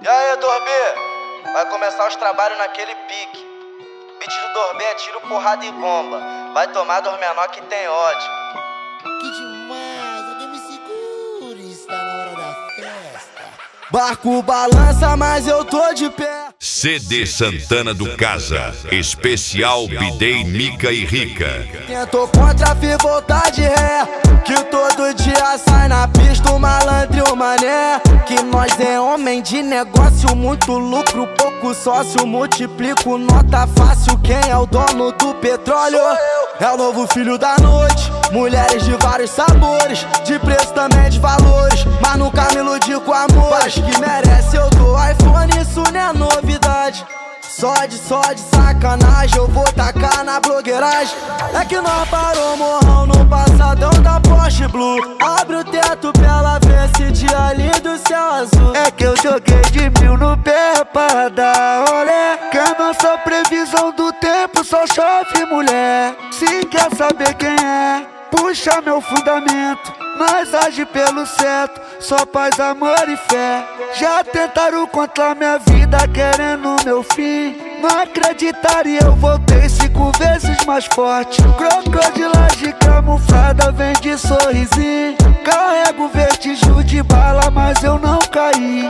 E aí, Dorbê? Vai começar os trabalhos naquele pique. Beat do Dorbê é tiro, porrada e bomba. Vai tomar dor menor que tem ódio. Que demais, alguém me segure, está na hora da festa. Barco balança, mas eu tô de pé. CD Santana do Casa, especial Bidei, Mica e Rica. Tentou contra a voltar de ré, que todo dia sai na pista o malandro e o mané. Que nós é homem de negócio, muito lucro, pouco sócio. Multiplico nota fácil, quem é o dono do petróleo? É o novo filho da noite, mulheres de vários sabores, de preço também de valores, mas nunca me iludi com amor. Acho que merece, eu dou iPhone, isso não é novidade. Só de sacanagem, eu vou tacar na blogueiragem. É que nós parou morrão no passadão da Porsche Blue. Abre o teto pra ela ver esse dia lindo do céu azul. É que eu joguei de 1000 no pé pra dar olé. Que a nossa previsão do tempo só chove mulher. Se quer saber quem é, puxa meu fundamento. Nós age pelo certo, só paz, amor e fé. Já tentaram contra minha vida, querendo meu fim. Não acreditaria, eu voltei 5 vezes mais forte. Crocodilagem camuflada, vem de sorrisinho. Carrego vertigem de bala, mas eu não caí.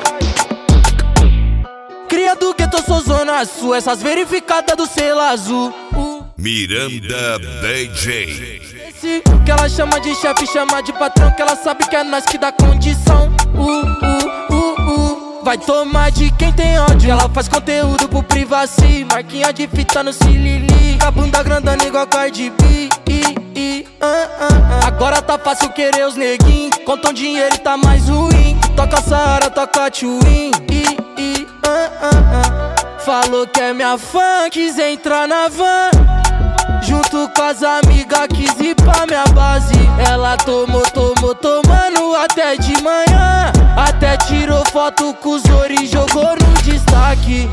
Cria do gueto, sou zona sul, essas verificadas do selo azul. Miranda DJ. Esse que ela chama de chefe, chama de patrão, que ela sabe que é nós que dá condição. Vai tomar de quem tem ódio. Ela faz conteúdo pro privacy, marquinha de fita no cilili, a bunda grandona igual Cardi B. Agora tá fácil querer os neguinhos, contam dinheiro e tá mais ruim. Toca Saara, toca Twin. Falou que é minha fã, quis entrar na van, junto com as amigas, quis ir pra minha base. Ela tomando até de manhã, até tirou foto com os ouro e jogou no destaque.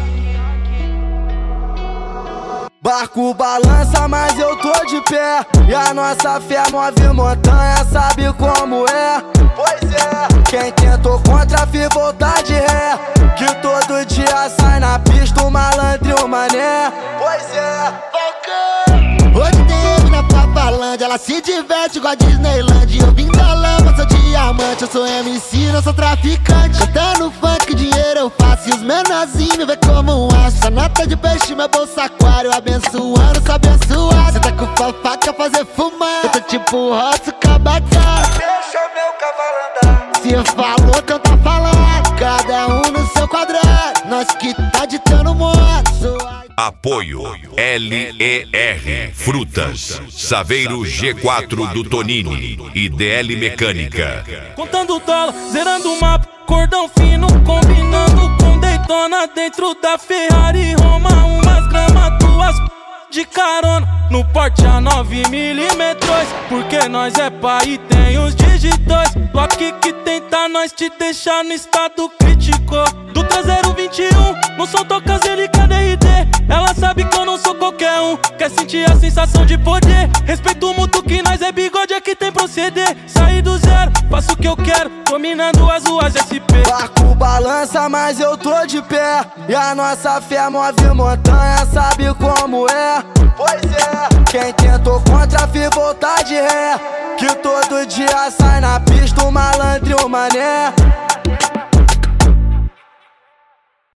Barco balança, mas eu tô de pé. E a nossa fé move montanha, sabe como é? Pois é, quem tentou contra a voltar de ré, que todo dia sai na pista o malandro e o mané. Pois é, Hoje tem ele na Papalândia, ela se diverte igual a Disneyland. Eu vim da lama, sou diamante, eu sou MC, não sou traficante. Cantando funk, dinheiro eu faço, e os menorzinhos me vê como um aço. A nota de peixe, meu bolso aquário, abençoando, só abençoado. Cê tá com fofá, quer fazer fumar, eu tô tipo roço, cabacá. Deixa meu cavalo andar. Se falou, então tá falado, cada um no seu quadrado. Nós que tá ditando modo. Apoio LER Frutas, Saveiro G4 do Tonini e DL Mecânica. Contando dólar, zerando o mapa, cordão fino, combinando com Daytona. Dentro da Ferrari Roma, umas gramas, duas de carona, no porte a 9mm. Porque nós é pai e tem os digitões. Lock que tenta nós te deixar no estado crítico. Do traseiro 21, no som toca Zelica DRD. Ela sabe que eu não sou qualquer um, quer sentir a sensação de poder. Respeito mútuo que nós é bigode, é que tem proceder. Saí do zero, faço o que eu quero, dominando as ruas SP. barco balança, mas eu tô de pé. E a nossa fé move montanha, sabe como é? Pois é, quem tentou contra a voltar de ré, que todo dia sai na pista o malandro e o mané.